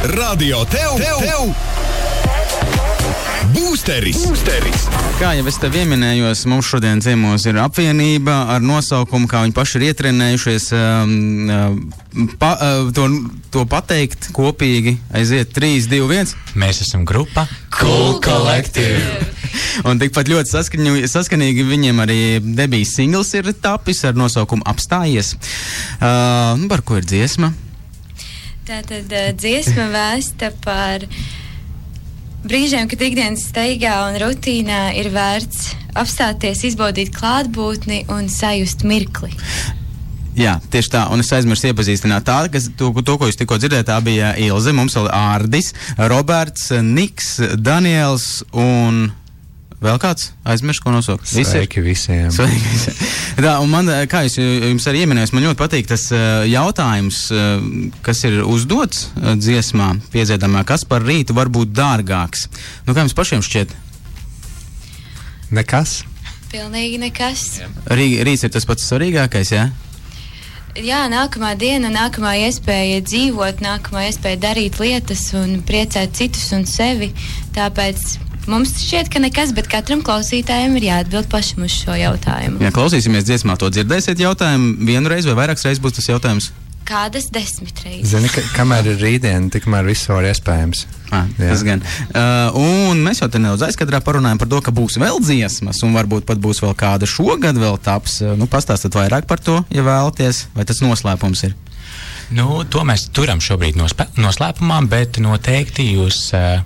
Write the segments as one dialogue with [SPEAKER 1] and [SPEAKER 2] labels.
[SPEAKER 1] Radio tev. Būsteris.
[SPEAKER 2] Kā jau es tev pieminējos, mums šodien ciemos ir apvienība ar nosaukumu, kā viņi paši ir ietrenējušies to pateikt kopīgi. Aiziet 3, 2, 1.
[SPEAKER 3] Mēs esam grupa
[SPEAKER 4] Cool Collective.
[SPEAKER 2] Un tikpat ļoti saskanīgi viņiem arī debijas singls ir tapis ar nosaukumu Apstājies. Par ko ir dziesma?
[SPEAKER 5] Tātad dziesma vēsta par brīžiem, kad ikdienas steigā un rutīnā ir vērts apstāties, izbaudīt klātbūtni un sajust mirkli.
[SPEAKER 2] Jā, tieši tā, un es aizmirsu iepazīstināt to, ko jūs tikko dzirdējāt, tā bija Ilze, mums vēl Ārdis, Roberts, Niks, Daniels un vēl kāds aizmirst, ko nosaukt.
[SPEAKER 3] Sveiki visiem.
[SPEAKER 2] Sveiki visiem. Tā, un man, kā jums arī ieminējos, man ļoti patīk tas jautājums, kas ir uzdots dziesmā piedziedamā, kas par rītu var būt dārgāks. Nu, kā jums pašiem šķiet?
[SPEAKER 3] Nekas?
[SPEAKER 5] Pilnīgi nekas.
[SPEAKER 2] Rīts ir tas pats svarīgākais, jā?
[SPEAKER 5] Jā, nākamā diena, nākamā iespēja dzīvot, nākamā iespēja darīt lietas un priecēt citus un sevi. Tāpēc mums šķiet, ka nekas, bet katram klausītājiem ir jāatbild pašam uz šo jautājumu.
[SPEAKER 2] Jā, klausīsimies dziesmā, to dzirdēsiet jautājumu vienu reizi vai vairākas reizes būs tas jautājums?
[SPEAKER 5] Kādas 10 reizes?
[SPEAKER 3] Zini, kamēr ir rītdiena, tikmēr viss var iespējams.
[SPEAKER 2] Tas gan. Un mēs jau te nedaudz aizkadrā parunājam par to, ka būs vēl dziesmas, un varbūt pat būs vēl kāda šogad vēl taps. Pastāstat vairāk par to, ja vēlaties, vai tas noslēpums ir?
[SPEAKER 3] To mēs turam šobrīd noslēpumā, bet noteikti jūs...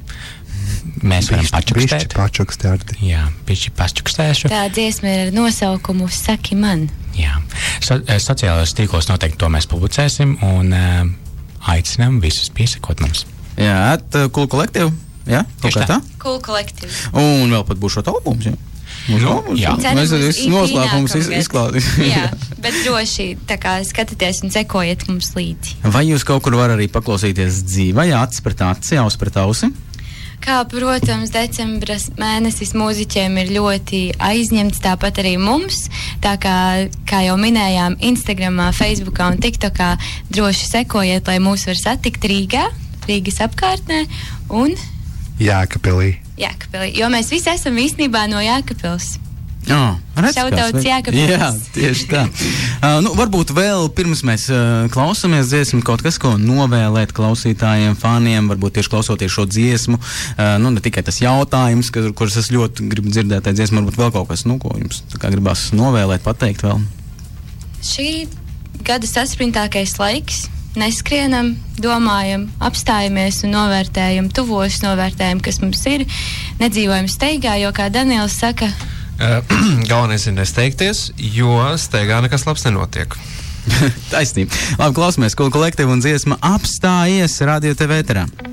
[SPEAKER 3] mēs varam pačukstēt. Jā, bišķi pačukstēšu.
[SPEAKER 5] Tā dziesma ir ar nosaukumu Saki man.
[SPEAKER 3] Jā. Sociālajos tīklos noteikti to mēs publicēsim un aicinām visus piesakot mums.
[SPEAKER 2] Jā, Cool Collective. Jā,
[SPEAKER 3] tieši tā.
[SPEAKER 5] Cool Collective.
[SPEAKER 2] Un vēl pat būs šo albums, jā.
[SPEAKER 3] Jā.
[SPEAKER 2] Mēs visus noslēpumus izklātīsim.
[SPEAKER 5] Jā, bet droši tā kā skatieties un sekojiet mums līdzi.
[SPEAKER 2] Vai jūs kaut kur var arī paklausīties dzīvē, acis pret aci, aus pret ausi?
[SPEAKER 5] Kā, protams, decembra mēnesis mūziķiem ir ļoti aizņemts, tāpat arī mums. Tā kā jau minējām, Instagramā, Facebookā un TikTokā droši sekojiet, lai mūs var satikt Rīgas apkārtnē un
[SPEAKER 3] Jēkabpilī.
[SPEAKER 5] Jo mēs visi esam īstenībā no Jēkabpils.
[SPEAKER 2] Šautauts
[SPEAKER 5] Jēkabpils.
[SPEAKER 2] Jā, tieši tā. Varbūt vēl pirms mēs klausamies dziesmu, kaut kas, ko novēlēt klausītājiem, faniem, varbūt tieši klausoties šo dziesmu, ne tikai tas jautājums, kurus es ļoti gribu dzirdēt tajā dziesmu, varbūt vēl kaut kas, ko jums tā kā gribās novēlēt, pateikt vēl. Šī
[SPEAKER 5] gada saspringtākais laiks. Neskrienam, domājam, apstājamies un novērtējam tuvos, novērtējam, kas mums ir, nedzīvojam steigā, jo, kā Daniels saka,
[SPEAKER 4] galvenais ir nesteigties, jo steigā nekas labs nenotiek.
[SPEAKER 2] Taisnība. Labi, klausamies Cool Collective un dziesma Apstājies Radio TV ēterā.